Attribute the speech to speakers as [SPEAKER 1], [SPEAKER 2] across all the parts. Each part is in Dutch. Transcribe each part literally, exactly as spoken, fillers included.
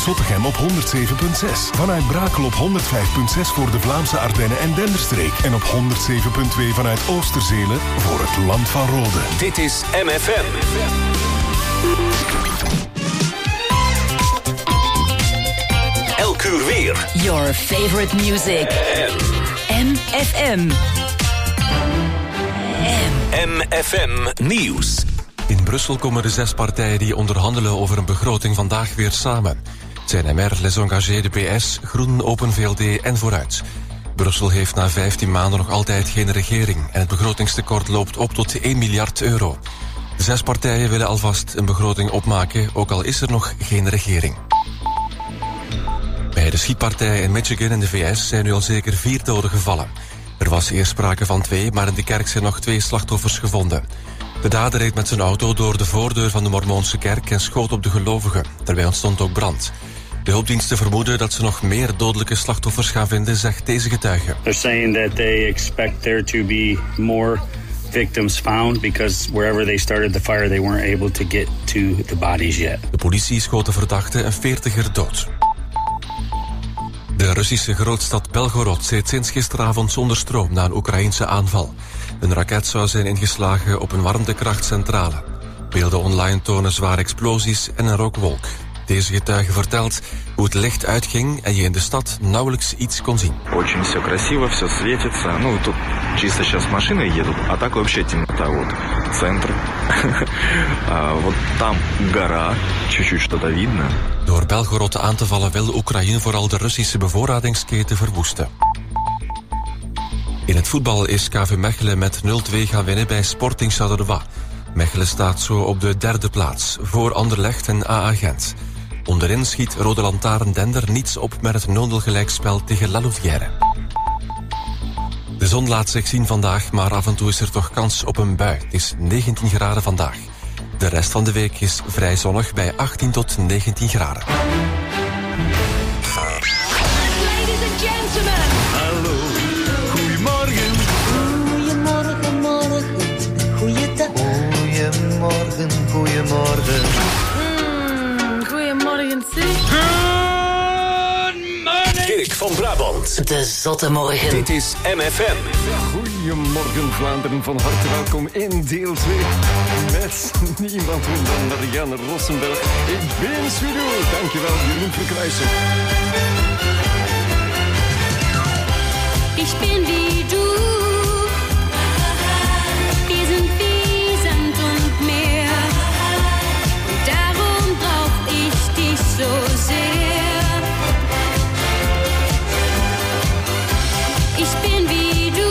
[SPEAKER 1] Zottegem op honderd zeven komma zes. Vanuit Brakel op honderd vijf komma zes voor de Vlaamse Ardennen en Denderstreek. En op honderd zeven komma twee vanuit Oosterzele voor het Land van Rode.
[SPEAKER 2] Dit is M F M. Elk uur weer.
[SPEAKER 3] Your favorite music. M F M.
[SPEAKER 2] M F M Nieuws.
[SPEAKER 4] In Brussel komen de zes partijen die onderhandelen over een begroting vandaag weer samen. Het zijn M R, Les Engagés, de P S, Groenen, Open V L D en Vooruit. Brussel heeft na vijftien maanden nog altijd geen regering en het begrotingstekort loopt op tot één miljard euro. De zes partijen willen alvast een begroting opmaken, ook al is er nog geen regering. Bij de schietpartij in Michigan in de V S zijn nu al zeker vier doden gevallen. Er was eerst sprake van twee, maar in de kerk zijn nog twee slachtoffers gevonden. De dader reed met zijn auto door de voordeur van de Mormoonse kerk en schoot op de gelovigen. Daarbij ontstond ook brand. De hulpdiensten vermoeden dat ze nog meer dodelijke slachtoffers gaan vinden, zegt deze getuige.
[SPEAKER 5] They're saying that they expect there to be more victims found because wherever they started the fire they weren't able to get to the bodies yet.
[SPEAKER 4] De politie schoot de verdachte een veertiger dood. De Russische grootstad Belgorod zit sinds gisteravond zonder stroom na een Oekraïense aanval. Een raket zou zijn ingeslagen op een warmtekrachtcentrale. Beelden online tonen zware explosies en een rookwolk. Deze getuige vertelt hoe het licht uitging en je in de stad nauwelijks iets kon zien.
[SPEAKER 6] Очень все красиво, все светится. Ну, тут чисто сейчас машины едут, а так вообще темнота. Вот центр. Вот там гора, чуть-чуть что-то видно.
[SPEAKER 4] Door Belgorod aan te vallen wil Oekraïne vooral de Russische bevoorradingsketen verwoesten. In het voetbal is K V Mechelen met nul twee gaan winnen bij Sporting Charleroi. Mechelen staat zo op de derde plaats, voor Anderlecht en A A Gent. Onderin schiet Rode Lantaarn Dender niets op met het nul nul gelijkspel tegen La Louvière. De zon laat zich zien vandaag, maar af en toe is er toch kans op een bui. Het is negentien graden vandaag. De rest van de week is vrij zonnig bij achttien tot negentien graden.
[SPEAKER 3] Ladies and gentlemen.
[SPEAKER 7] Hallo, goedemorgen.
[SPEAKER 8] Goedemorgen, morgen, goeiedag.
[SPEAKER 7] Goedemorgen, goedemorgen.
[SPEAKER 3] Mm, goedemorgen, zeg.
[SPEAKER 2] Dirk van Brabant.
[SPEAKER 3] De zotte morgen.
[SPEAKER 2] Dit is M F M.
[SPEAKER 9] Goedemorgen Vlaanderen, van harte welkom in deel twee. Met niemand minder dan Marianne Rossenberg. Ik ben Swido. Dankjewel, Jeroen Verkruijsen.
[SPEAKER 10] Ich bin wie du. Wir sind wie Sand und Meer. Und darum brauch ich dich so sehr. Ich bin wie du.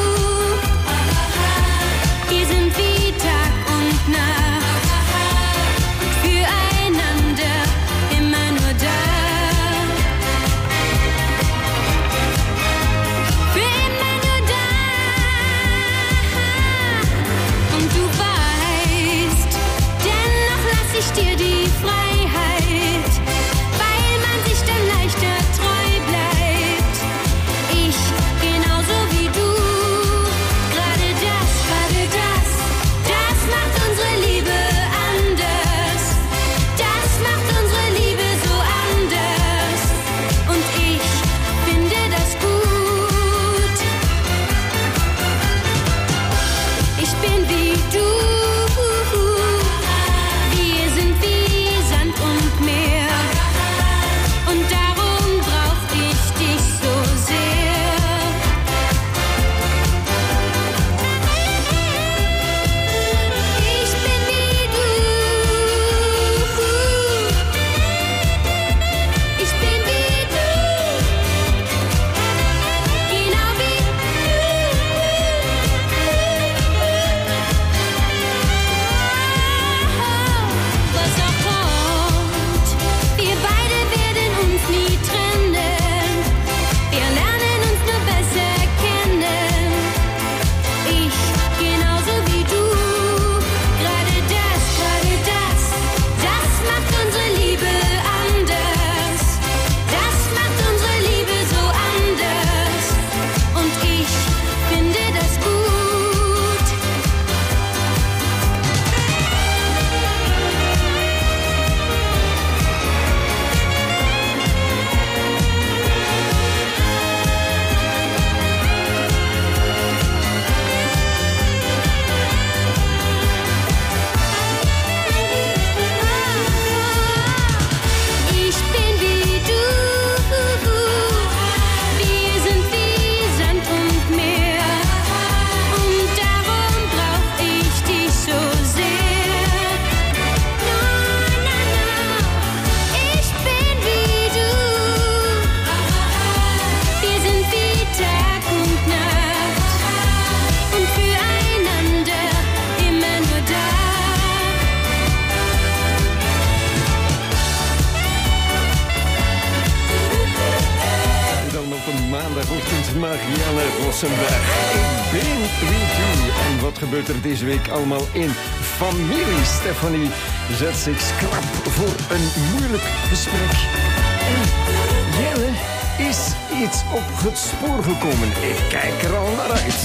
[SPEAKER 10] Wir sind wie Tag und Nacht. Und füreinander immer nur da. Für immer nur da. Und du weißt, dennoch lass ich dir die Freiheit, weil man sich dann leichter treu bleibt. Ich genauso wie du. Gerade das, gerade das, das macht unsere Liebe anders. Das macht unsere Liebe so anders. Und ich finde das gut. Ich bin wie du. Wir sind wie Sand
[SPEAKER 9] Marianne Rossenberg. Ik ben wie u. En wat gebeurt er deze week allemaal in familie? Stefanie zet zich schrap voor een moeilijk gesprek. En Jelle is iets op het spoor gekomen. Ik kijk er al naar uit.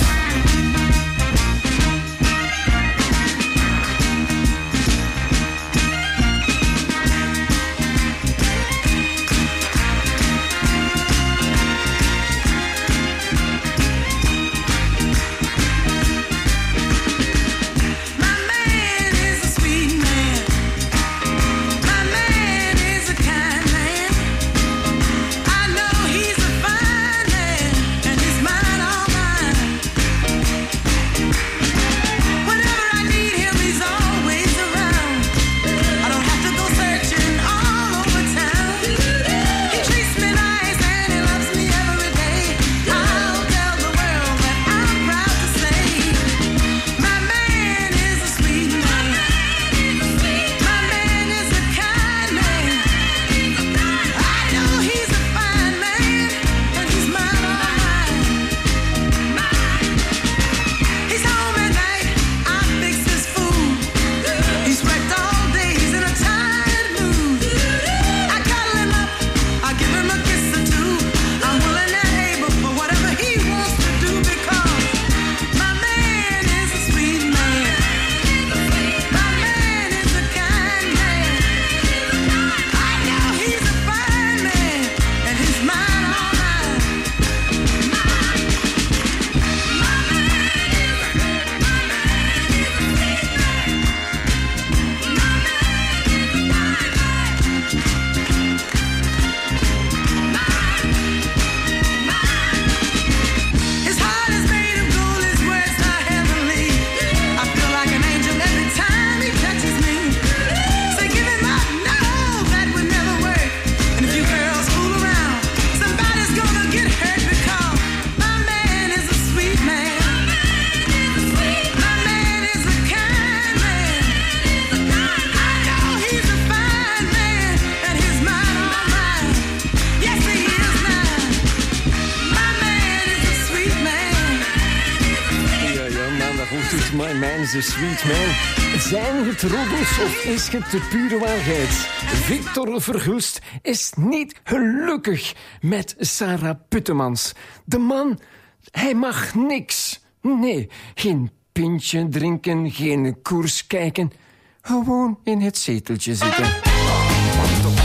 [SPEAKER 9] The Sweet Man. Zijn het roddels of is het de pure waarheid? Victor Verhulst is niet gelukkig met Sarah Puttemans. De man, hij mag niks. Nee, geen pintje drinken, geen koers kijken. Gewoon in het zeteltje zitten. Oh, wat toch.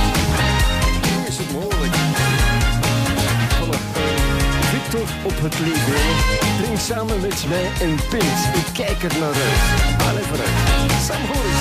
[SPEAKER 9] Hoe is het mogelijk? Victor op het leven. Drink samen met mij een pint. Ik kijk er naar uit. Allee vooruit. Sam Horris.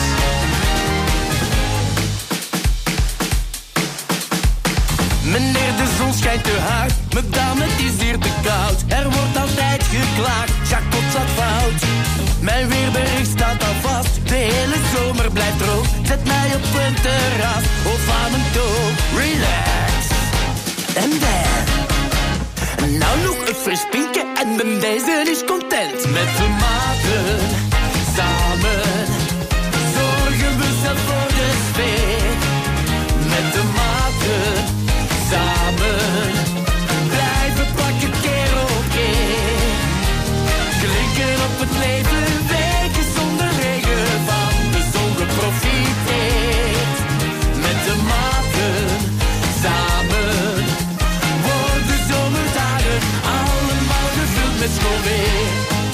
[SPEAKER 11] Meneer, de zon schijnt te hard. Madame, het is hier te koud. Er wordt altijd geklaagd. Jacques zat fout. Mijn weerbericht staat al vast. De hele zomer blijft droog. Zet mij op een terras of aan een toog. Relax. En dan. Nou nog een fris pinkje en mijn deze is content. Met de maten samen zorgen we zelf voor de sfeer. Met de maten samen blijven plakken keer op keer. Klinken op het leven, weken zonder regen van de zon geprofiteerd. Met de maten samen worden zomerdagen allemaal gevuld met schoon weer.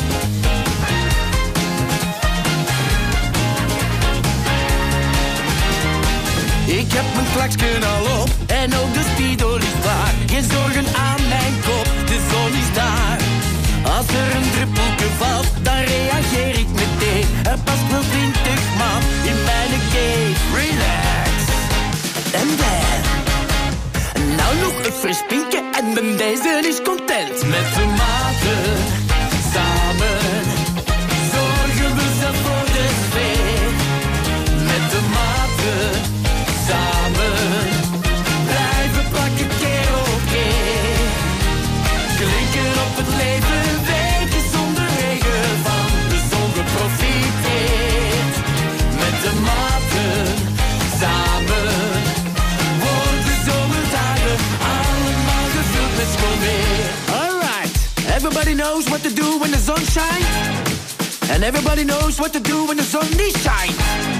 [SPEAKER 11] Ik heb mijn klaksken al op en ook de speedo ligt waar. Geen zorgen aan mijn kop, de zon is daar. Als er een druppeltje valt, dan reageer ik meteen. Er past wel twintig man in mijn cave. Relax. En dan. Nou nog een fris pinkje en mijn deze is content. Met de maten samen zorgen we zelf voor de sfeer. Met de maten samen blijven plakken keer op keer. Klinken op het leven, weken zonder regen van de zon geprofiteerd. Met de maten samen worden zomerdagen allemaal gevuld met schoon weer. Alright, And everybody knows what to do when the sun shines.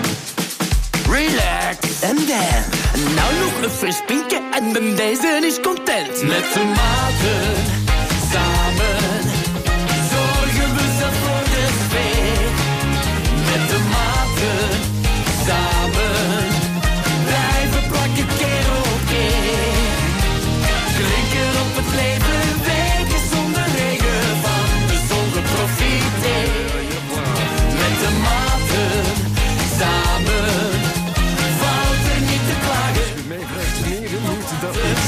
[SPEAKER 11] Relax and dance. En nou nog een fris pinkje en de deze is content. Met de maten samen zorgen we ze voor de sfeer. Met de maten samen blijven plakken keer op keer. Klinken op het leven, weken zonder regen, van de zon geprofiteerd. Met de maten samen valt er niet te klagen.
[SPEAKER 9] Mij vraagt negen minuten dat het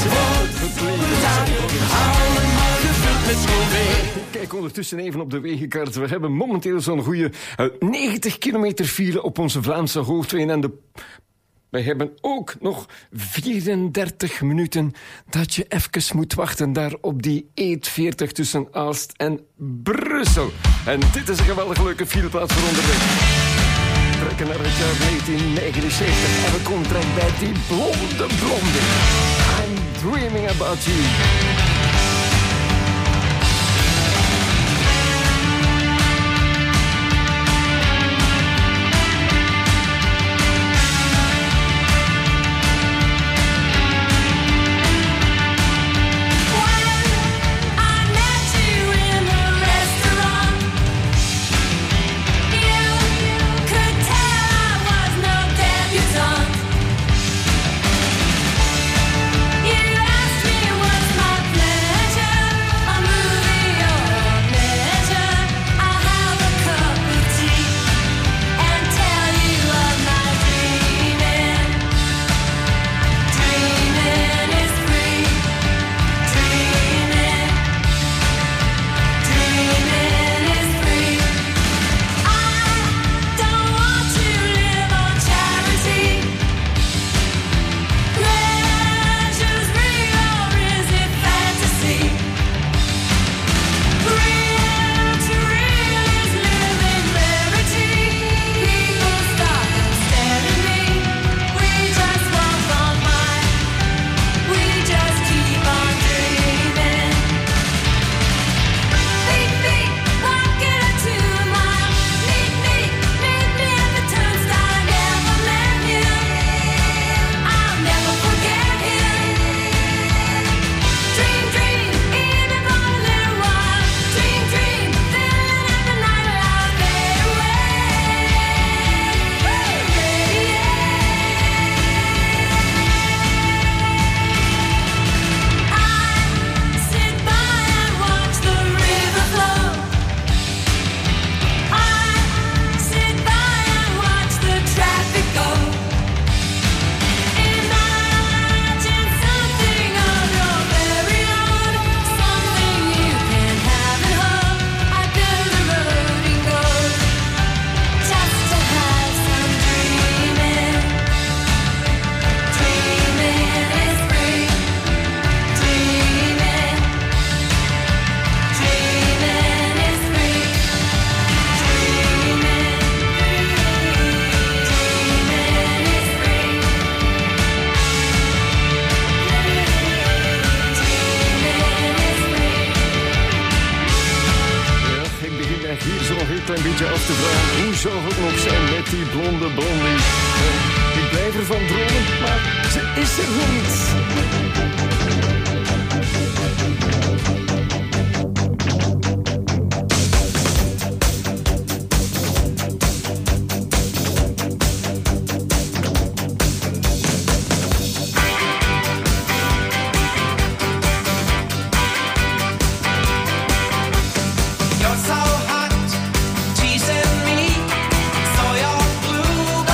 [SPEAKER 11] allemaal gevuld met schoolweg.
[SPEAKER 9] Kijk ondertussen even op de wegenkaart. We hebben momenteel zo'n goede uh, negentig kilometer file op onze Vlaamse hoofdwegen. En de... wij hebben ook nog vierendertig minuten dat je even moet wachten daar op die E veertig tussen Aalst en Brussel. En dit is een geweldig leuke fileplaats voor onderweg. We trekken naar het jaar negentien negenenzeventig en we komen terecht bij die blonde blonde. I'm dreaming about you.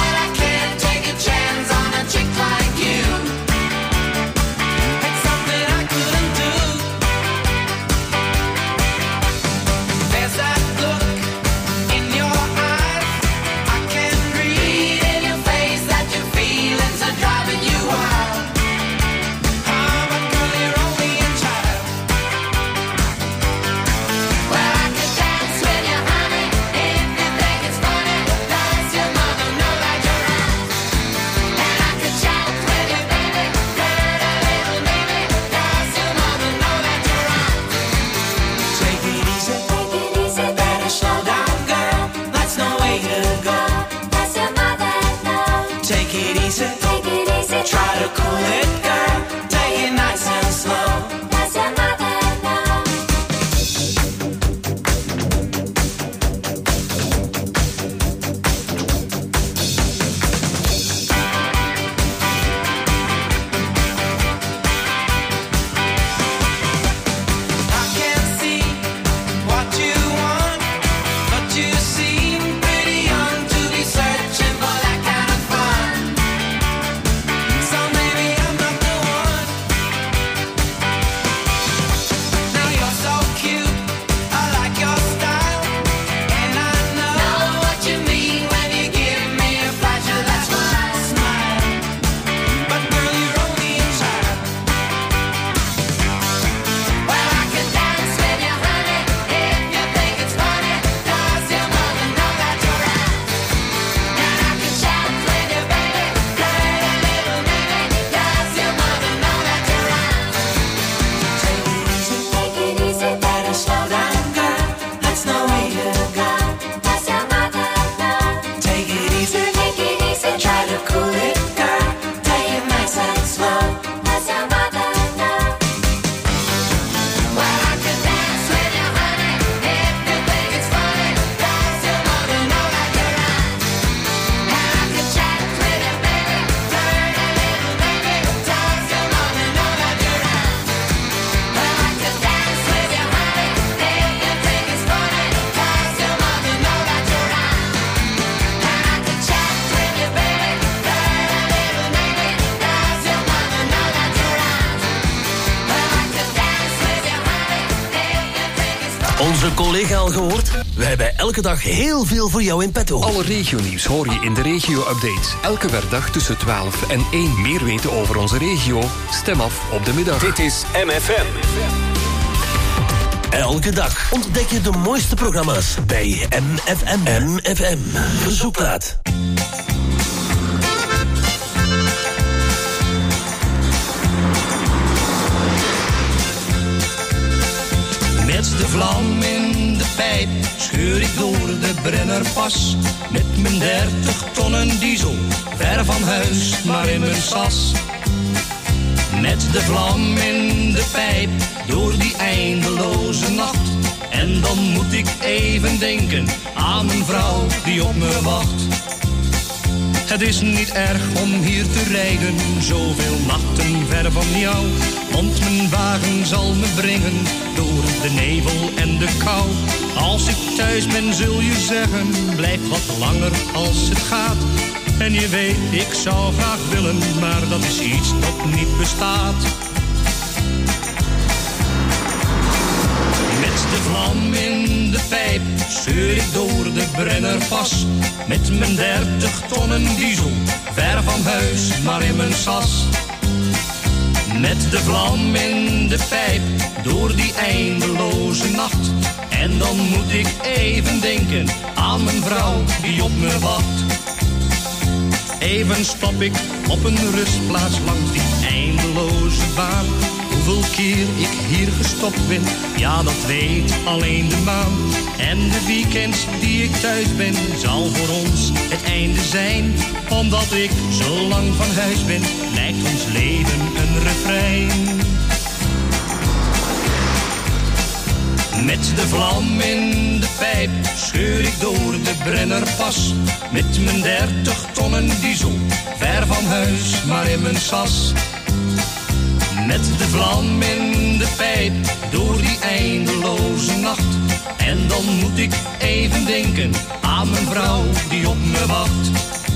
[SPEAKER 12] Take a chance on a chick like you. It's something
[SPEAKER 8] Take it easy.
[SPEAKER 11] Try to cool it, girl. Take it nice and slow.
[SPEAKER 8] Does your mother know?
[SPEAKER 11] I can't see what you want, but you seem pretty young to be searching for that kind of fun. So maybe I'm not the one. Now you're so cute, I like your style, and I know what you mean when you give me a flash of that smile. But girl, you're only a child.
[SPEAKER 8] Well, I can dance with you, honey, if you think it's funny. Does your mother know that you're out? And I can chat with you, baby, flirt a little maybe. Does your mother know that you're out?
[SPEAKER 11] Take it easy,
[SPEAKER 8] Take it easy,
[SPEAKER 11] better slow down, girl. That's no way to go.
[SPEAKER 8] does your mother know?
[SPEAKER 11] Take it easy,
[SPEAKER 8] Take it easy,
[SPEAKER 11] try to cool it, girl. Take it nice and slow.
[SPEAKER 8] does your mother know? Well, I can dance with you, honey, if you think it's funny. Does your mother know that you're out? And I can chat with you, baby, flirt a little maybe. Does your mother know that you're out? Well, I can dance with you, honey, if you think it's funny. Does your mother know that you're out? And I can chat with you, baby, flirt a little maybe. Does your mother know that you're out? Well, I can dance with you, honey, if you think it's funny.
[SPEAKER 12] Onze collega al gehoord? We hebben elke dag heel veel voor jou in petto.
[SPEAKER 13] Alle regionieuws hoor je in de regio-update. Elke werkdag tussen twaalf en één. Meer weten over onze regio? Stem af op de middag.
[SPEAKER 2] Dit is M F M.
[SPEAKER 12] Elke dag ontdek je de mooiste programma's bij M F M. M F M. Verzoekplaat.
[SPEAKER 11] Met de vlam in de pijp scheur ik door de Brennerpas. Met mijn dertig tonnen diesel, ver van huis, maar in mijn sas. Met de vlam in de pijp, door die eindeloze nacht. En dan moet ik even denken aan mijn vrouw die op me wacht. Het is niet erg om hier te rijden, zoveel nachten ver van jou. Want mijn wagen zal me brengen door de nevel en de kou. Als ik thuis ben zul je zeggen, blijf wat langer als het gaat. En je weet, ik zou graag willen, maar dat is iets dat niet bestaat. Met de vlam in de pijp scheur ik door de Brennerpas. Met mijn dertig tonnen diesel, ver van huis, maar in mijn sas. Met de vlam in de pijp, door die eindeloze nacht. En dan moet ik even denken aan mijn vrouw die op me wacht. Even stop ik op een rustplaats langs die eindeloze baan. Hoeveel keer ik hier gestopt ben, ja dat weet alleen de maan. En de weekends die ik thuis ben, zal voor ons het einde zijn. Omdat ik zo lang van huis ben, lijkt ons leven een refrein. Met de vlam in de pijp scheur ik door de Brennerpas. Met mijn dertig tonnen diesel, ver van huis, maar in mijn sas. Met de vlam in de pijp, door die eindeloze nacht. En dan moet ik even denken aan mijn vrouw die op me wacht.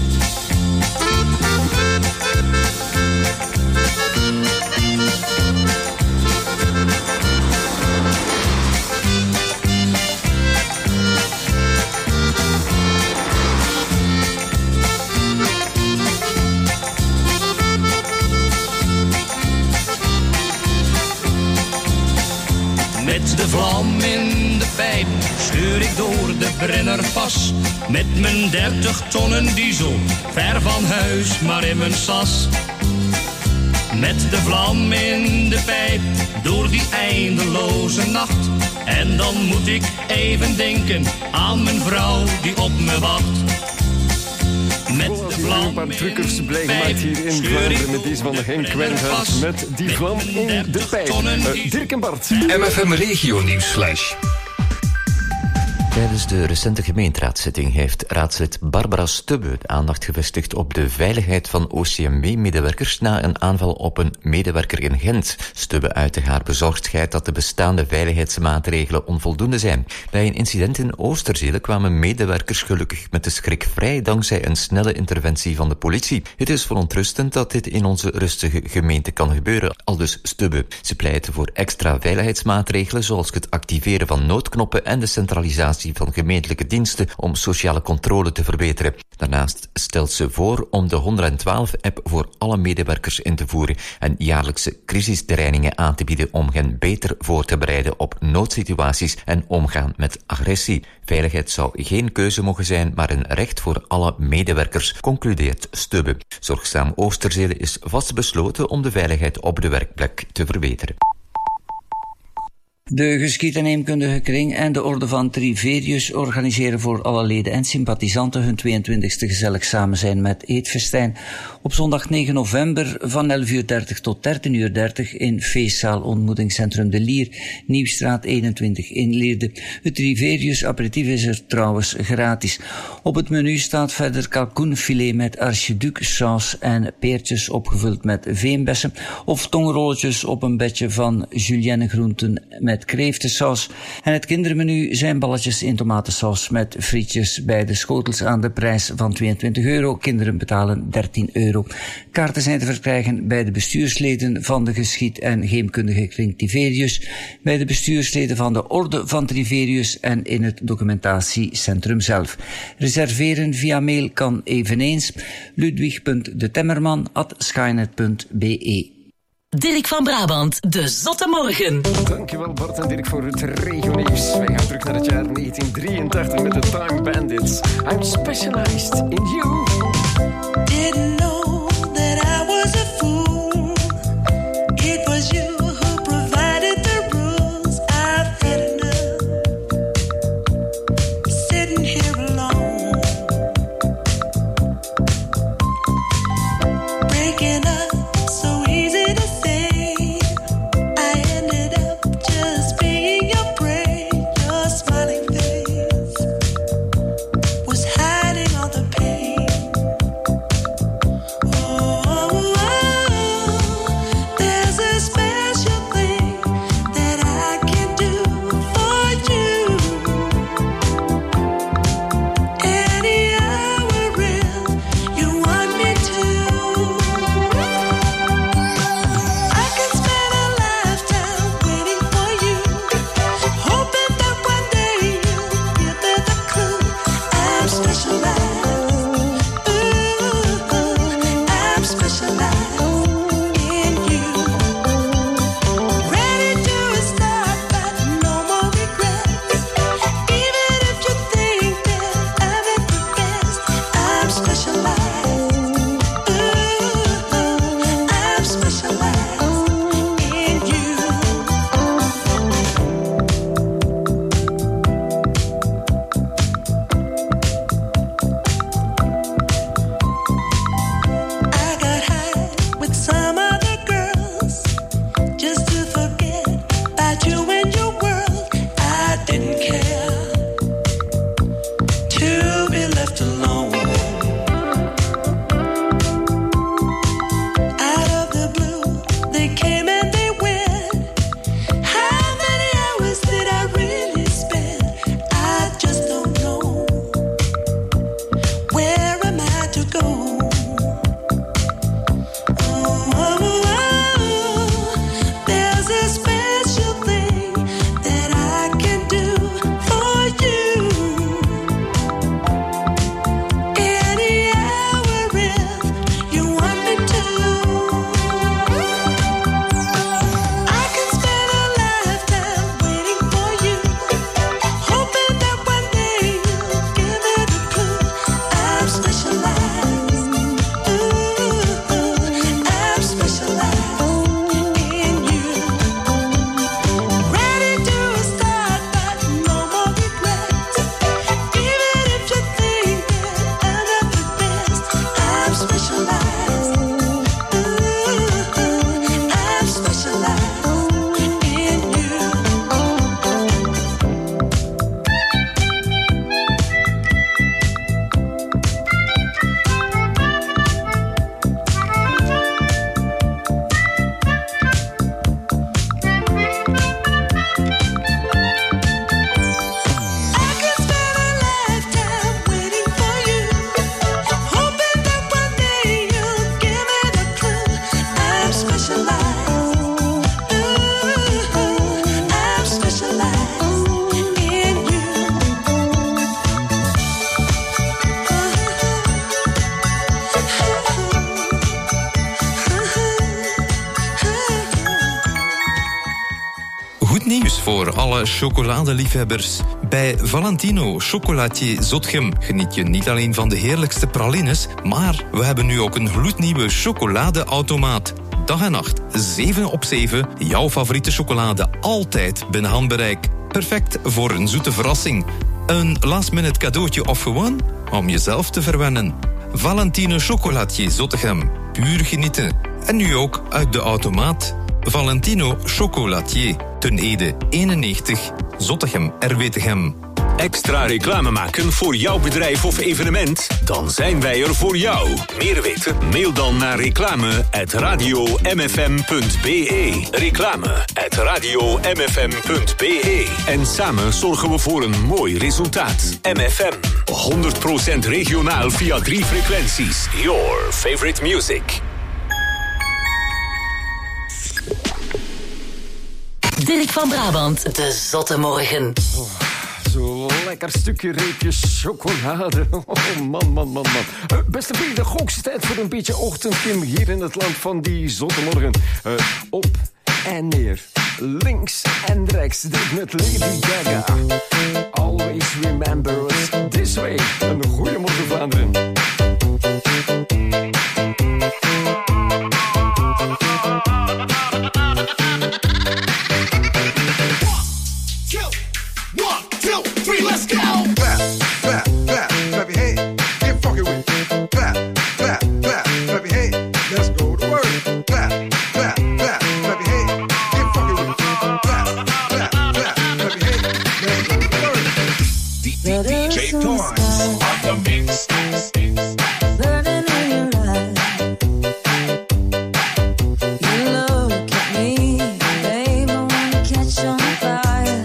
[SPEAKER 11] Met de vlam in de pijp scheur ik door de Brennerpas. Met mijn dertig tonnen diesel, ver van huis, maar in mijn sas. Met de vlam in de pijp, door die eindeloze nacht. En dan moet ik even denken aan mijn vrouw die op me wacht. Met de
[SPEAKER 9] hebben een paar truckers blij gemaakt hier in Vlaanderen met deze van de Henk Wijngaard met die vlam in de pijp. Uh, Dirk en Bart.
[SPEAKER 13] M F M Regio Nieuwsflash.
[SPEAKER 14] Tijdens de recente gemeenteraadszitting heeft raadslid Barbara Stubbe de aandacht gevestigd op de veiligheid van O C M W-medewerkers na een aanval op een medewerker in Gent. Stubbe uitte haar bezorgdheid dat de bestaande veiligheidsmaatregelen onvoldoende zijn. Bij een incident in Oosterzele kwamen medewerkers gelukkig met de schrik vrij dankzij een snelle interventie van de politie. Het is verontrustend dat dit in onze rustige gemeente kan gebeuren, aldus Stubbe. Ze pleitte voor extra veiligheidsmaatregelen zoals het activeren van noodknoppen en de centralisatie van gemeentelijke diensten om sociale controle te verbeteren. Daarnaast stelt ze voor om de honderdzwaalf-app voor alle medewerkers in te voeren en jaarlijkse crisistrainingen aan te bieden om hen beter voor te bereiden op noodsituaties en omgaan met agressie. Veiligheid zou geen keuze mogen zijn, maar een recht voor alle medewerkers, concludeert Stubbe. Zorgzaam Oosterzele is vastbesloten om de veiligheid op de werkplek te verbeteren.
[SPEAKER 15] De Geschied- en Heemkundige Kring en de Orde van Triverius organiseren voor alle leden en sympathisanten hun tweeëntwintigste gezellig samen zijn met eetfestijn. Op zondag negen november van elf uur dertig tot dertien uur dertig in feestzaal ontmoetingscentrum De Lier, Nieuwstraat eenentwintig in Leerde. Het Triverius aperitief is er trouwens gratis. Op het menu staat verder kalkoenfilet met archiduc saus en peertjes opgevuld met veenbessen of tongrolletjes op een bedje van julienne groenten met kreeftensaus. En het kindermenu zijn balletjes in tomatensaus met frietjes bij de schotels aan de prijs van tweeëntwintig euro. Kinderen betalen dertien euro. Kaarten zijn te verkrijgen bij de bestuursleden van de Geschied- en Heemkundige Kring Triverius, bij de bestuursleden van de Orde van Triverius en in het documentatiecentrum zelf. Reserveren via mail kan eveneens ludwig punt de temmerman at skynet punt b e.
[SPEAKER 3] Dirk van Brabant, de Zotte Morgen.
[SPEAKER 9] Dankjewel Bart en Dirk voor het regionieuws. Wij gaan terug naar het jaar negentien drieëntachtig met de Time Bandits. I'm specialized in you.
[SPEAKER 16] Didn't know that I was a fool. It was you who provided the rules. I've had enough sitting here alone, breaking up so easy to say. I ended up just being your prey. Your smiling face was hiding all the pain.
[SPEAKER 17] nieuws voor alle chocoladeliefhebbers. Bij Valentino Chocolatier Zotgem geniet je niet alleen van de heerlijkste pralines, maar we hebben nu ook een gloednieuwe chocoladeautomaat. Dag en nacht, zeven op zeven, jouw favoriete chocolade altijd binnen handbereik. Perfect voor een zoete verrassing. Een last-minute cadeautje of gewoon om jezelf te verwennen. Valentino Chocolatier Zottegem. Puur genieten. En nu ook uit de automaat. Valentino Chocolatier. Ten Ede eenennegentig. Zottegem, R W Tegem.
[SPEAKER 2] Extra reclame maken voor jouw bedrijf of evenement? Dan zijn wij er voor jou. Meer weten? Mail dan naar reclame at radio m f m punt b e. Reclame at radio m f m punt b e. En samen zorgen we voor een mooi resultaat. M F M. honderd procent regionaal via drie frequenties. Your favorite music.
[SPEAKER 3] Dirk van Brabant, de zotte morgen.
[SPEAKER 9] Oh, zo'n lekker stukje reepje chocolade. Oh, man, man, man, man. Uh, beste vrienden, hoogste tijd voor een beetje ochtendkim hier in het land van die zotte morgen. Uh, op en neer, links en rechts, dit met Lady Gaga. Always remember us this way. Een goeiemorgen Vlaanderen.
[SPEAKER 16] Let's go! Clap, clap, clap, clap your hands. Get funky with it. Clap, clap, clap, clap your hands. Let's go to work. Clap, clap, clap, clap your hands. Get funky with it. Clap, clap, clap, clap your hands. Let's go to work. D J Toys on the mix.
[SPEAKER 8] Burning in your eyes. You look at me, babe, I wanna catch on fire.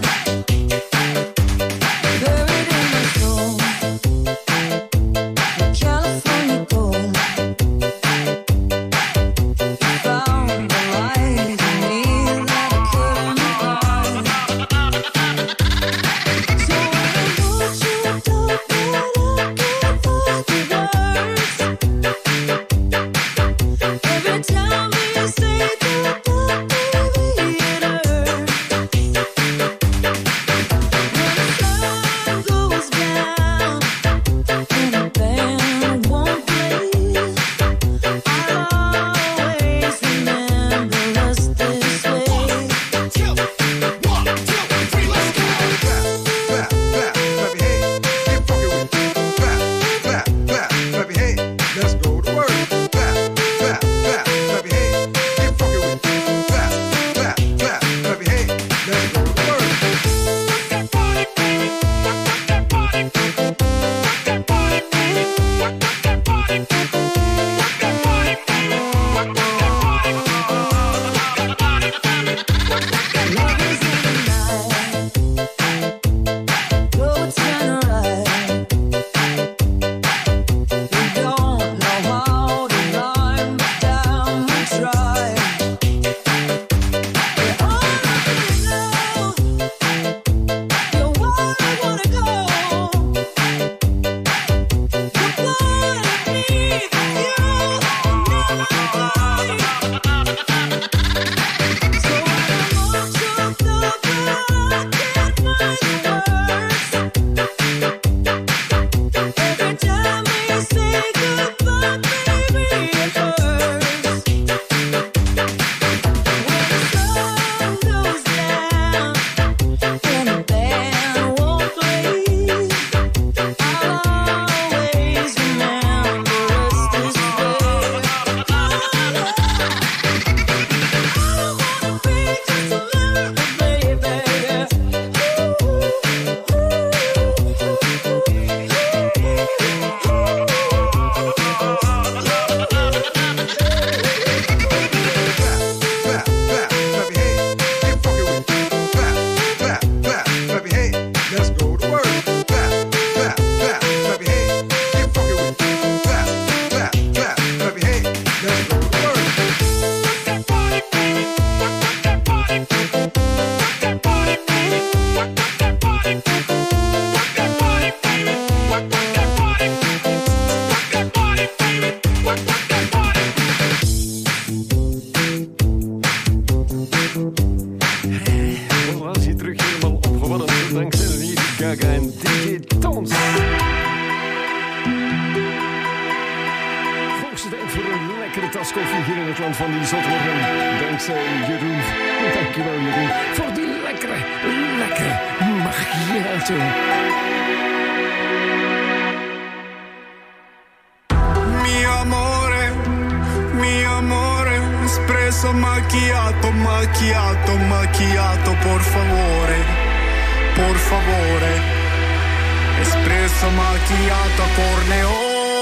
[SPEAKER 9] in het land van die zotmorgen. Dankzij Jeroen. Dankjewel Jeroen. Voor die lekkere, lekkere macchiato.
[SPEAKER 18] Mi amore, mi amore, espresso macchiato, macchiato, macchiato, por favore, por favore, espresso macchiato corneo.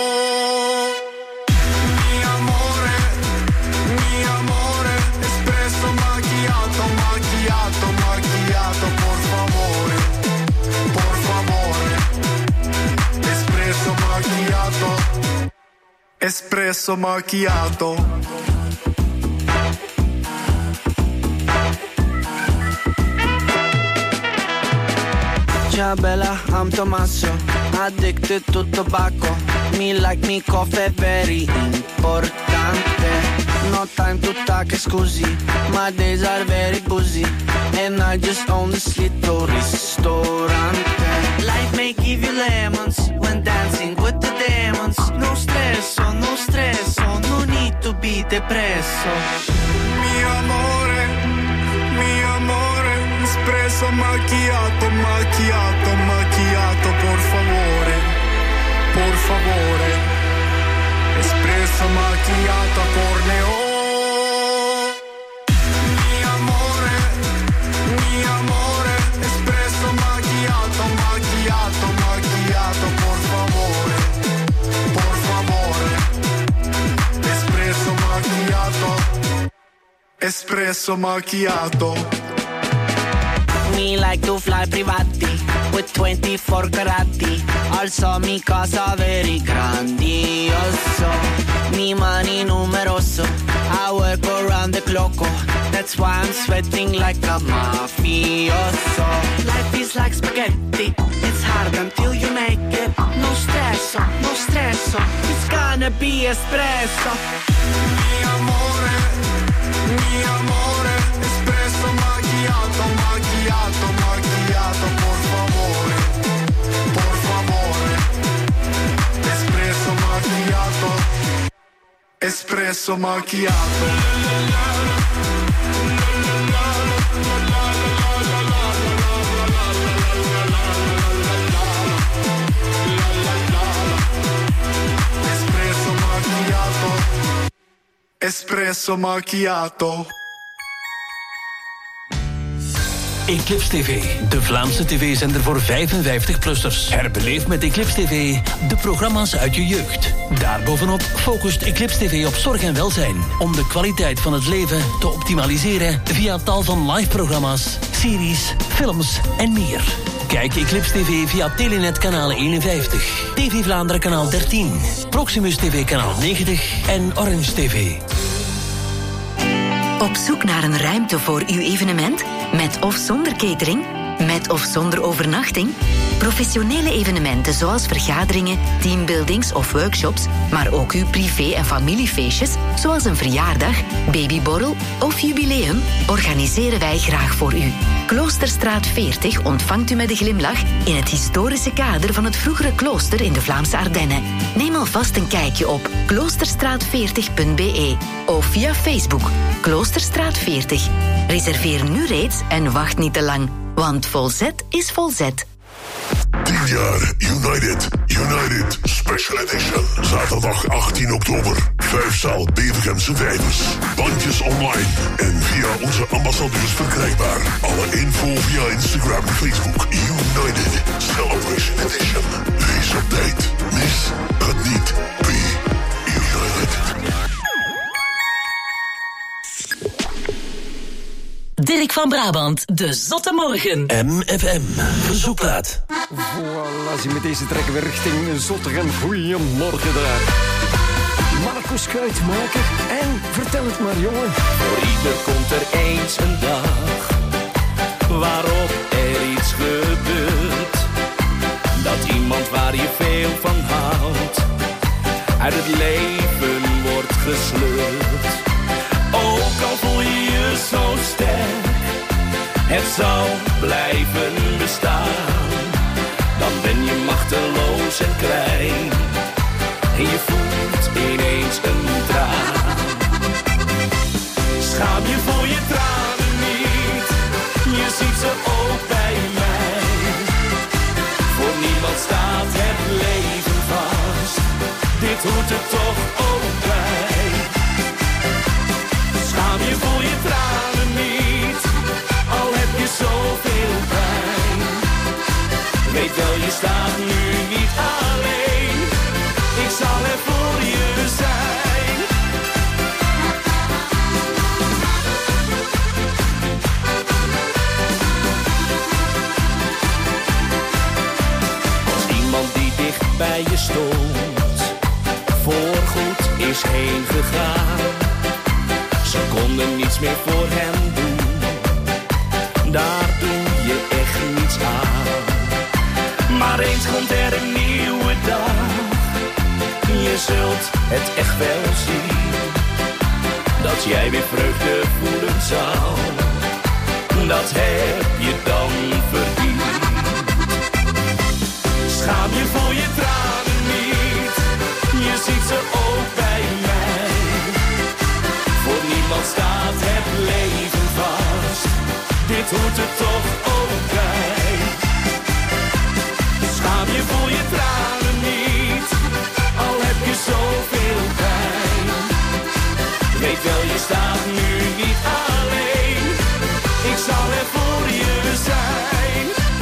[SPEAKER 18] Mi amore, mi amore, espresso macchiato, macchiato, macchiato, por favore, por favore, espresso macchiato. Espresso macchiato.
[SPEAKER 11] Ciao bella, I'm Tommaso, addicted to tobacco. Me like me coffee very importante. No time to talk, scusi, my days are very busy. And I just own this little ristorante. Life may give you lemons when dancing with the demons. No stress, oh, no stress, oh, no need to be depresso.
[SPEAKER 18] Mi amore, mi amore, espresso macchiato, macchiato, macchiato, por favore, por favore, espresso macchiato corneo. Mi amore, mi amore, espresso macchiato, macchiato, macchiato, por favore, por favore, espresso macchiato, espresso macchiato.
[SPEAKER 11] Me like to fly privati with twenty-four carati. Also mi casa very grandioso. Mi money numeroso. I work around the clock. That's why I'm sweating like a mafioso. Life is like spaghetti. It's hard until you make it. No stresso, no stresso. It's gonna be espresso.
[SPEAKER 18] Mi amore, mi amore, espresso macchiato, macchiato, macchiato, por favore, por favore, espresso macchiato, espresso macchiato. Espresso macchiato, espresso macchiato.
[SPEAKER 12] Eclipse T V, de Vlaamse tv-zender voor vijfenvijftig-plussers. Herbeleef met Eclipse T V de programma's uit je jeugd. Daarbovenop focust Eclipse T V op zorg en welzijn, om de kwaliteit van het leven te optimaliseren via tal van live-programma's, series, films en meer. Kijk Eclipse T V via Telenet kanaal eenenvijftig, T V Vlaanderen kanaal dertien, Proximus T V kanaal negentig en Orange T V.
[SPEAKER 3] Op zoek naar een ruimte voor uw evenement? Met of zonder catering? Met of zonder overnachting? Professionele evenementen zoals vergaderingen, teambuildings of workshops, maar ook uw privé- en familiefeestjes, zoals een verjaardag, babyborrel of jubileum, organiseren wij graag voor u. Kloosterstraat veertig ontvangt u met een glimlach in het historische kader van het vroegere klooster in de Vlaamse Ardennen. Neem alvast een kijkje op kloosterstraat veertig punt b e of via Facebook Kloosterstraat veertig. Reserveer nu reeds en wacht niet te lang, want volzet is volzet.
[SPEAKER 19] tien jaar United, United Special Edition. Zaterdag achttien oktober. Vijfzaal Bevergemse Vijvers. Bandjes online en via onze ambassadeurs verkrijgbaar. Alle info via Instagram en Facebook. United Celebration Edition. Wees op tijd. Mis het niet. Be United.
[SPEAKER 3] Dirk van Brabant, de zotte morgen.
[SPEAKER 12] M F M, verzoekplaat.
[SPEAKER 9] Voilà, zie met deze trekken we richting Zottegem. Goeiemorgen daar. Marcus Kruidmaker en vertel het maar, jongen.
[SPEAKER 20] Voor ieder komt er eens een dag waarop er iets gebeurt. Dat iemand waar je veel van houdt uit het leven wordt gesleurd. Ook al voel je je zo sterk, het zal blijven bestaan. Dan ben je machteloos en klein en je voelt ineens een traan. hoort er toch ook bij. Schaam je voor je tranen niet, al heb je zoveel pijn. Weet wel, je staat nu niet alleen, ik zal er voor je zijn. Als iemand die dicht bij je stond, voorgoed is heen gegaan. Ze konden niets meer voor hem doen, daar doe je echt niets aan. Maar eens komt er een nieuwe dag, je zult het echt wel zien, dat jij weer vreugde voelen zal, dat heb je dan verdiend. Schaam je voor je tranen niet, je ziet ze ook bij mij. Voor niemand staat het leven vast, dit hoort er toch ook bij. Schaam je voor je tranen niet, al heb je zoveel pijn. Weet wel, je staat nu niet alleen, ik zal er voor je zijn.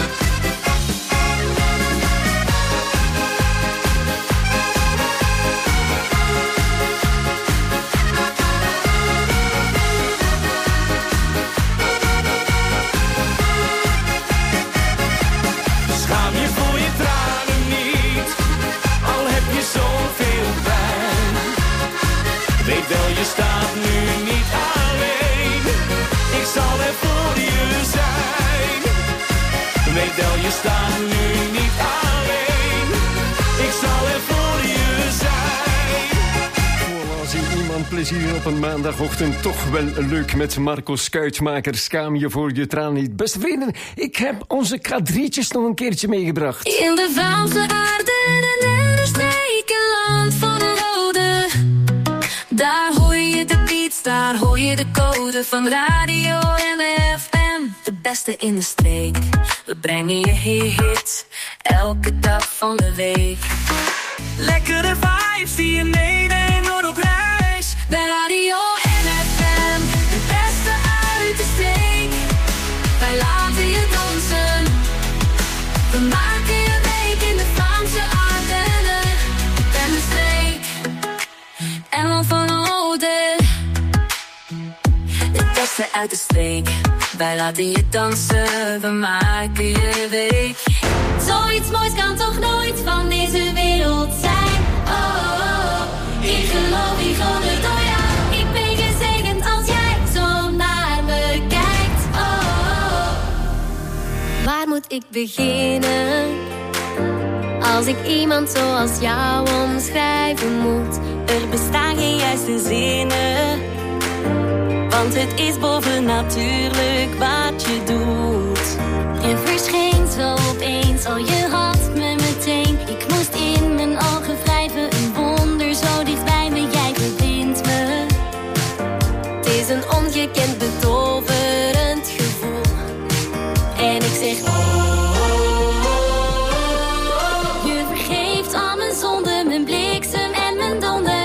[SPEAKER 20] Schaam je voor je tranen niet, al heb je zoveel pijn. Weet wel, je staat nu niet alleen, ik zal er voor je zijn. Weet wel, je staat nu niet alleen, ik zal er voor je zijn.
[SPEAKER 9] Voilà, zie iemand plezier op een maandagochtend. Toch wel leuk met Marco Schuitmaker. Schaam je voor je traan niet. Beste vrienden, ik heb onze kadrietjes nog een keertje meegebracht.
[SPEAKER 10] In de Vlaamse aarde, en de streken, land van rode. Daar hoor je de beats, daar hoor je de code van Radio en de F M. De beste in de streek, we brengen je hits, elke dag van de week. Lekkere vibes die je meeneemt door op reis. Bij Radio en F M, de beste uit de streek. Wij laten je dansen, we maken je week in de Vlaamse Ardennen en de streek. En dan van Ode, de beste uit de streek. Wij laten je dansen, we maken je week. Zoiets moois kan toch nooit van deze wereld zijn. Oh, oh, oh. Ik geloof in God door jou. Ik ben gezegend als jij zo naar me kijkt. Oh, oh, oh. Waar moet ik beginnen? Als ik iemand zoals jou omschrijven moet. Er bestaan geen juiste zinnen, want het is bovennatuurlijk wat je doet. Je verscheen zo opeens, al je had me meteen. Ik moest in mijn ogen wrijven, een wonder zo dicht bij me. Jij verbindt me, het is een ongekend betoverend gevoel. En ik zeg je vergeeft al mijn zonden, mijn bliksem en mijn donder.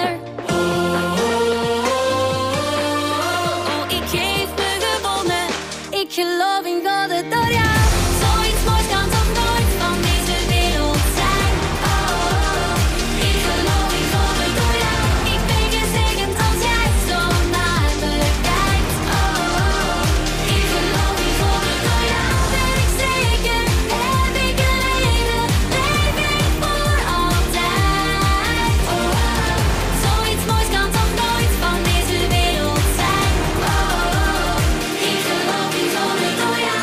[SPEAKER 10] Ik geloof in God door jou. Zoiets moois kan toch nooit van deze wereld zijn. Oh, oh, oh. Ik geloof in God door jou. Ik ben gezegend als jij zo naar me kijkt. Oh, oh, oh. Ik geloof in God door jou. Ben ik zeker, heb ik een leven, leef ik voor altijd. Oh, oh, oh. Zoiets moois kan toch nooit van deze wereld zijn. Oh, oh, oh. Ik geloof in God door jou.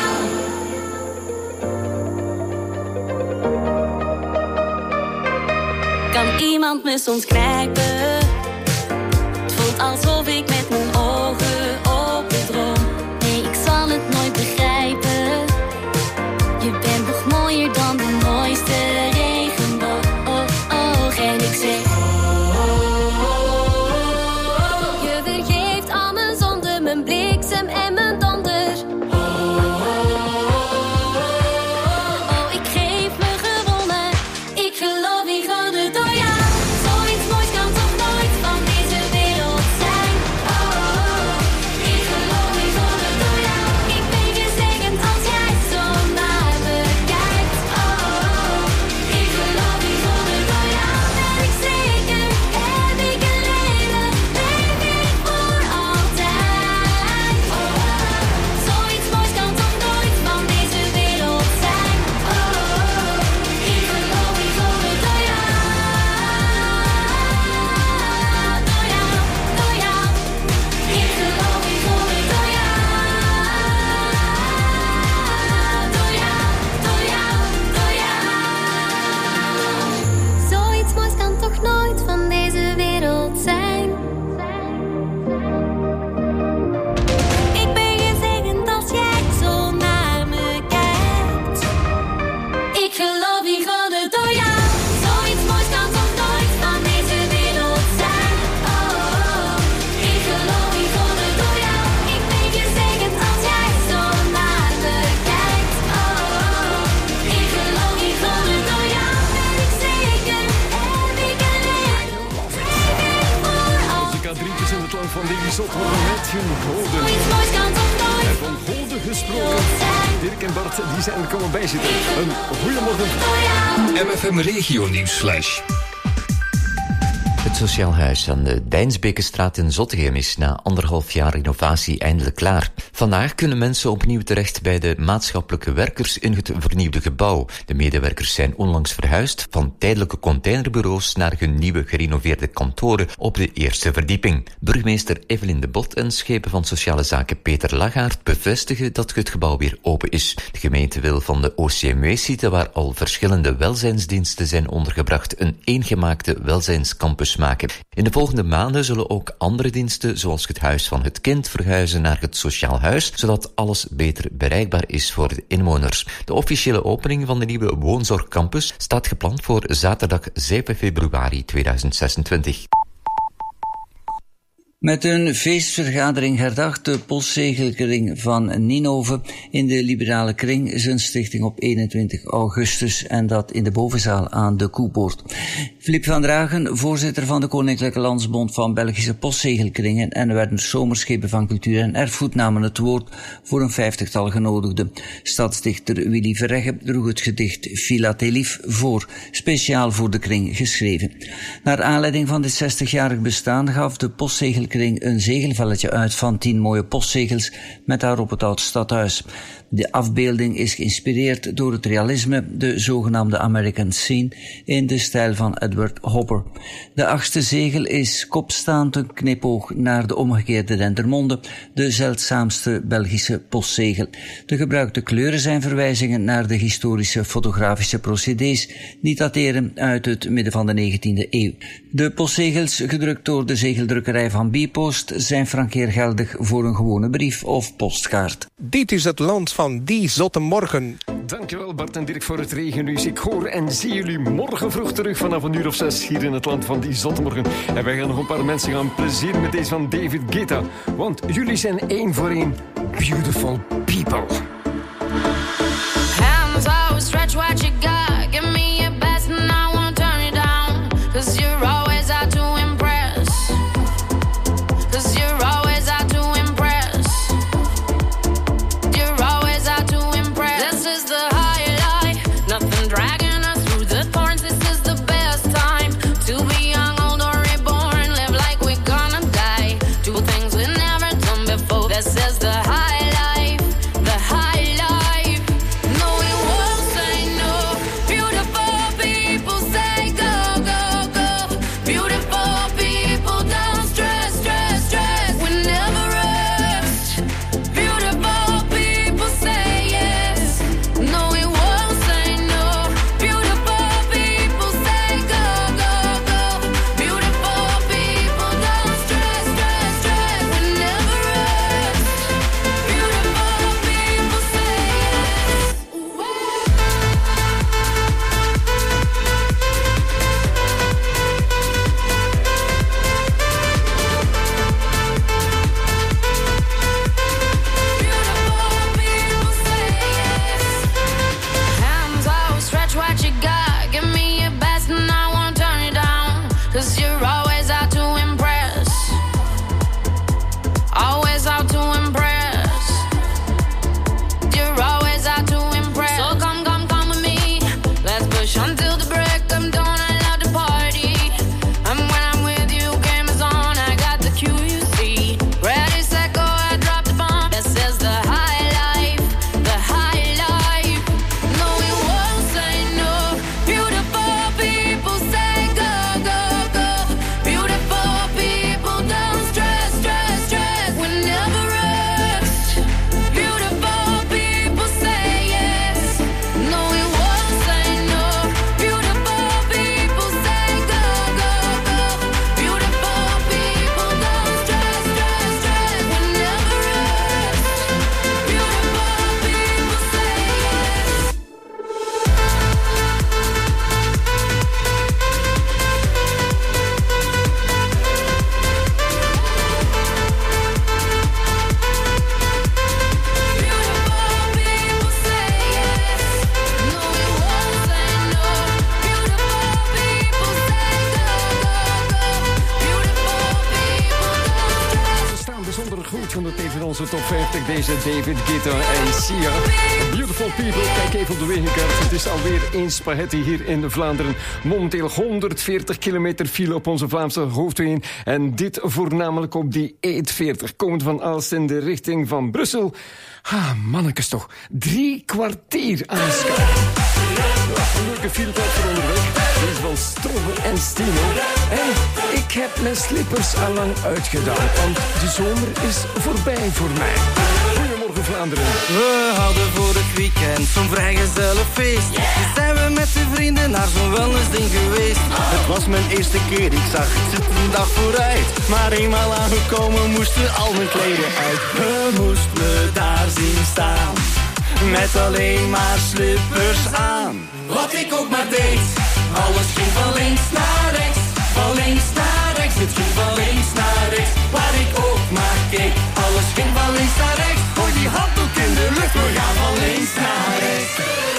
[SPEAKER 10] Kan iemand me soms knijpen? Het voelt alsof ik met mijn ogen open droom. Nee, ik zal het nooit begrijpen. Je bent nog mooier dan de mooiste regenboog. Oh, oh, en ik zeg je vergeeft al mijn zonden, mijn bliksem en mijn donder. Oh, ik geef me gewonnen, ik geloof in God door jou. Zoiets moois
[SPEAKER 9] die zot worden met hun goden. En van goden gesproken, Dirk en Bart die zijn er komen bijzitten. Een goeiemorgen.
[SPEAKER 13] M F M Regio Nieuwsflash.
[SPEAKER 14] Het Sociaal Huis aan de Dijnsbekenstraat in Zottegem is na anderhalf jaar renovatie eindelijk klaar. Vandaag kunnen mensen opnieuw terecht bij de maatschappelijke werkers in het vernieuwde gebouw. De medewerkers zijn onlangs verhuisd van tijdelijke containerbureaus naar hun nieuwe gerenoveerde kantoren op de eerste verdieping. Burgemeester Evelien de Bot en schepen van Sociale Zaken Peter Lagaert bevestigen dat het gebouw weer open is. De gemeente wil van de O C M W-site, waar al verschillende welzijnsdiensten zijn ondergebracht, een eengemaakte welzijnscampus maken. In de volgende maanden zullen ook andere diensten, zoals het Huis van het Kind, verhuizen naar het Sociaal Huis, zodat alles beter bereikbaar is voor de inwoners. De officiële opening van de nieuwe woonzorgcampus staat gepland voor zaterdag zeven februari tweeduizend zesentwintig.
[SPEAKER 15] Met een feestvergadering herdacht de postzegelkring van Ninove in de Liberale Kring zijn stichting op eenentwintig augustus en dat in de bovenzaal aan de Koepoort. Filip van Dragen, voorzitter van de Koninklijke Landsbond van Belgische Postzegelkringen, en Werner Somerschepen van Cultuur en Erfgoed namen het woord voor een vijftigtal genodigden. Stadsdichter Willy Verregge droeg het gedicht Philatelief voor, speciaal voor de kring geschreven. Naar aanleiding van dit zestigjarig bestaan gaf de postzegelkring een zegelvelletje uit van tien mooie postzegels met daarop het oud stadhuis. De afbeelding is geïnspireerd door het realisme, de zogenaamde American Scene, in de stijl van Edward Hopper. De achtste zegel is kopstaand een knipoog naar de omgekeerde Dendermonde, de zeldzaamste Belgische postzegel. De gebruikte kleuren zijn verwijzingen naar de historische fotografische procedés, die dateren uit het midden van de negentiende eeuw. De postzegels, gedrukt door de zegeldrukkerij van Bpost, zijn frankeergeldig voor een gewone brief of postkaart.
[SPEAKER 21] Dit is het land van die zotte morgen.
[SPEAKER 9] Dankjewel Bart en Dirk voor het regennieuws. Ik hoor en zie jullie morgen vroeg terug vanaf een uur of zes hier in het land van die zotte morgen. En wij gaan nog een paar mensen gaan plezieren met deze van David Guetta. Want jullie zijn één voor één beautiful people.
[SPEAKER 10] Hands out, stretch what you got. Give me your best and I won't turn it down. Cause you're always out to impress. Cause you're always out to impress. You're always out to impress. This is the highlight. Nothing dragging us through the thorns. This is the best time to be young, old or reborn. Live like we're gonna die. Do things we've never done before. This is the high life. The high life.
[SPEAKER 9] bijzonder goed van het even onze top vijftig. Deze David Guetta en Sia. Beautiful people. Kijk even op de wegenkaart. Het is alweer één spaghetti hier in Vlaanderen. Momenteel honderdveertig kilometer file op onze Vlaamse hoofdwegen. En dit voornamelijk op die E veertig. Komend van Aalst in de richting van Brussel. Ah, mannekes toch. Drie kwartier aanschuiven. Een leuke filetijd voor onderweg. Deze van Strobbe en Stino. En ik heb mijn slippers al lang uitgedaan, want de zomer is voorbij voor mij. Goedemorgen Vlaanderen.
[SPEAKER 11] We hadden voor het weekend zo'n vrijgezellenfeest. Dus zijn we met de vrienden naar zo'n wellnessding geweest. Het was mijn eerste keer, ik zag het zit een dag vooruit. Maar eenmaal aangekomen moesten al mijn kleden uit. We moesten me daar zien staan, met alleen maar slippers aan. Wat ik ook maar deed, alles ging van links naar rechts. Van links naar rechts, het ging van links naar rechts. Waar ik ook maar keek, alles ging van links naar rechts. Gooi die handdoek in de lucht, we gaan van links naar rechts.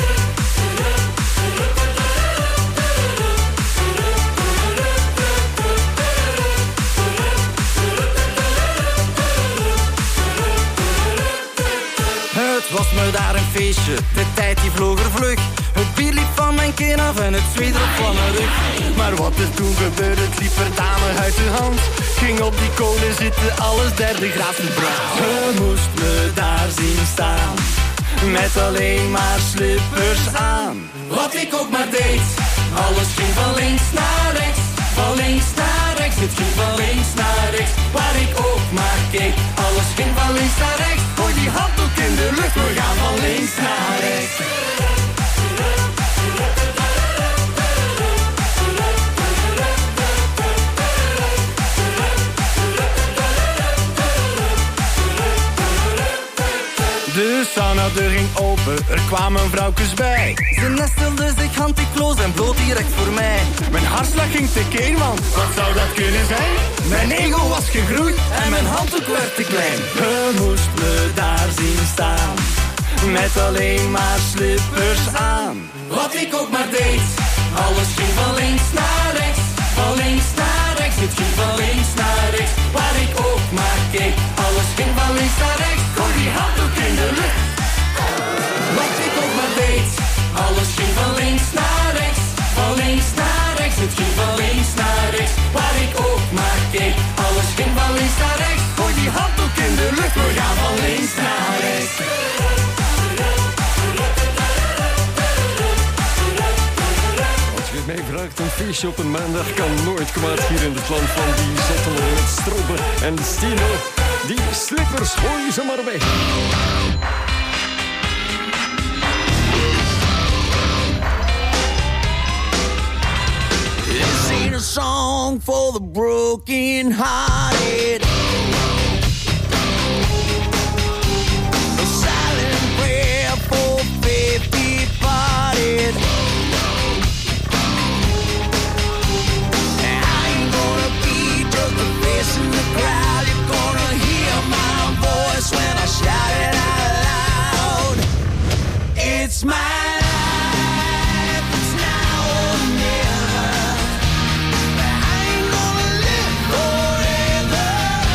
[SPEAKER 11] Het was me daar een feestje, de tijd die vloog er vlug. Het bier liep van mijn kin af en het zweet erop van mijn rug. Maar wat er toen gebeurde, het liep er danig uit de hand. Ging op die kolen zitten, alles derde graad verbrand. We moesten me daar zien staan, met alleen maar slippers aan. Wat ik ook maar deed, alles ging van links naar rechts. Van links naar rechts, het ging van links naar rechts. Waar ik ook maar keek, alles ging van links naar rechts. Gooi die handdoek in de lucht, we gaan van links naar rechts. De saunadeur ging open, er kwamen vrouwtjes bij. Ze nestelde zich handikloos en bloot direct voor mij. Mijn hartslag ging tekeer, want wat zou dat kunnen zijn? Mijn ego was gegroeid en mijn handdoek werd te klein. We moesten me daar zien staan, met alleen maar slippers aan. Wat ik ook maar deed, alles ging van links naar rechts. Van links naar rechts, het ging van links naar rechts. Waar ik ook maar keek, alles ging van links naar rechts. Gooi die handdoek in de lucht. Wat ik ook maar deed, alles ging van links naar rechts. Van links naar rechts, het ging van links naar rechts. Waar ik ook maar keek, alles ging van links naar rechts. Gooi die handdoek in de lucht, we gaan van links naar rechts.
[SPEAKER 9] Mij vraagt, een feestje op een maandag kan nooit kwaad hier in het land van die zotten met Strobbe en Stino. Die slippers, gooi ze maar weg.
[SPEAKER 11] This ain't a song for the broken hearted. A silent prayer for faith departed. In the crowd, you're gonna hear my voice when I shout it out loud. It's my life, it's now or never. I ain't gonna live forever.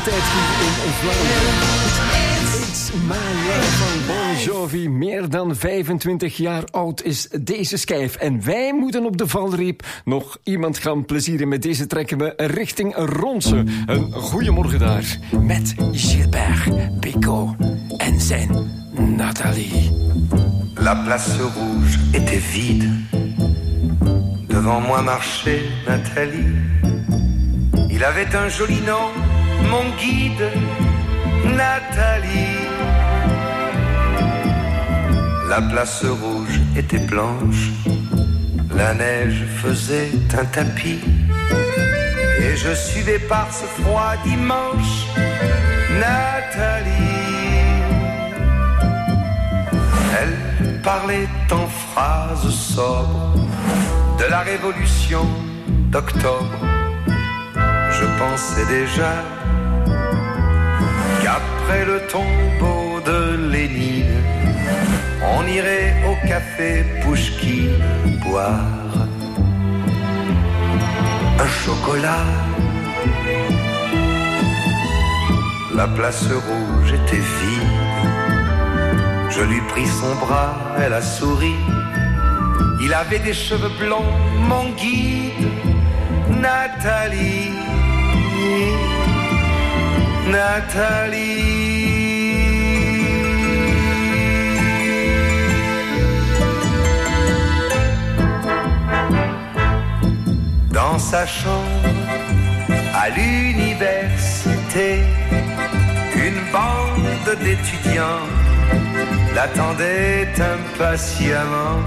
[SPEAKER 9] tijd hier in Vlaanderen. It's My Love van Bon Jovi. Meer dan vijfentwintig jaar oud is deze schijf. En wij moeten op de valreep nog iemand gaan plezieren. Met deze trekken we richting Ronse. Een goeiemorgen daar. Met Gilbert Bécaud en zijn Nathalie.
[SPEAKER 7] La place rouge était vide. Devant moi marchait Nathalie. Il avait un joli nom, mon guide, Nathalie. La place rouge était blanche, la neige faisait un tapis. Et je suivais par ce froid dimanche Nathalie. Elle parlait en phrases sobres de la révolution d'octobre. Je pensais déjà qu'après le tombeau de Lénine, on irait au café Pouchkine boire un chocolat. La place rouge était vide. Je lui pris son bras, elle a souri. Il avait des cheveux blonds, mon guide, Nathalie. Nathalie. Dans sa chambre, à l'université, une bande d'étudiants l'attendait impatiemment.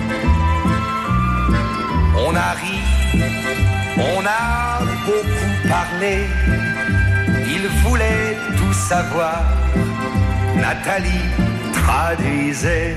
[SPEAKER 7] On a ri, on a beaucoup parlé. Il voulait tout savoir. Nathalie traduisait.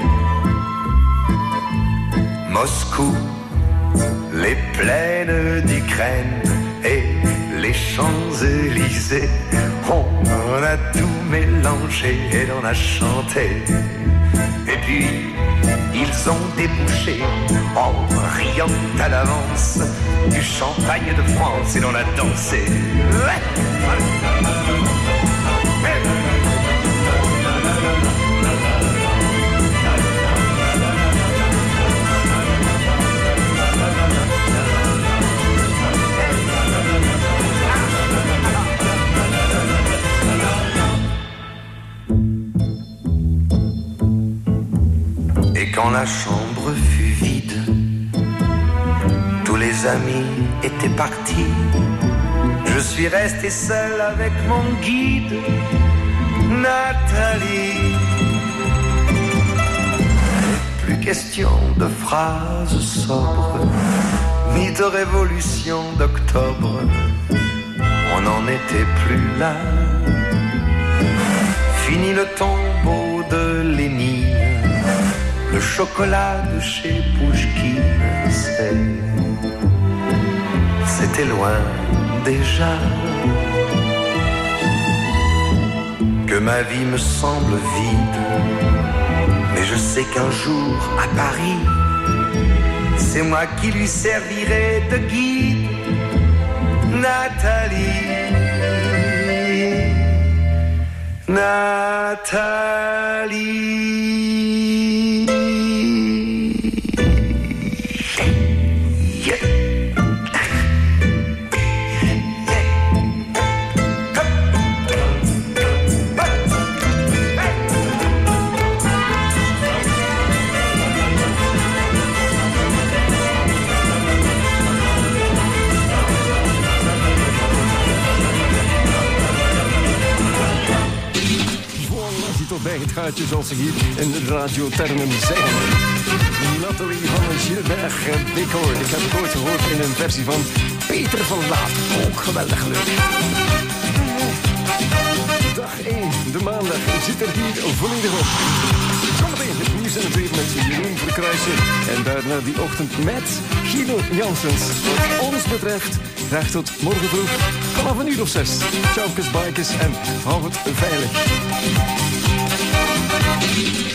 [SPEAKER 7] Moscou, les plaines d'Ukraine et les Champs-Élysées. On a tout mélangé et l'on a chanté. Et puis ils ont débouché en riant à l'avance du champagne de France et l'on a dansé. Et quand la chambre fut vide, tous les amis étaient partis. Je suis resté seul avec mon guide, Nathalie. Plus question de phrases sobres, ni de révolution d'octobre. On n'en était plus là. Fini le tombeau de Lénine. Le chocolat de chez Pouchkine, c'est... c'était loin déjà. Que ma vie me semble vide, mais je sais qu'un jour à Paris, c'est moi qui lui servirai de guide, Nathalie. Nathalie.
[SPEAKER 9] Bij het gaatje, zoals ze hier in de radiotermen zeggen. Nathalie van Gilbert Bécaud. Ik heb het ooit gehoord in een versie van Peter van Laat. Ook geweldig leuk. Dag één, de maandag, zit er hier volledig op. Zometeen het nieuws en het weer met Jeroen Verkruijsen. En daarna die ochtend met Guido Janssens. Wat ons betreft, graag tot morgen vroeg vanaf een uur of zes. Ciao, bikers en hou het veilig.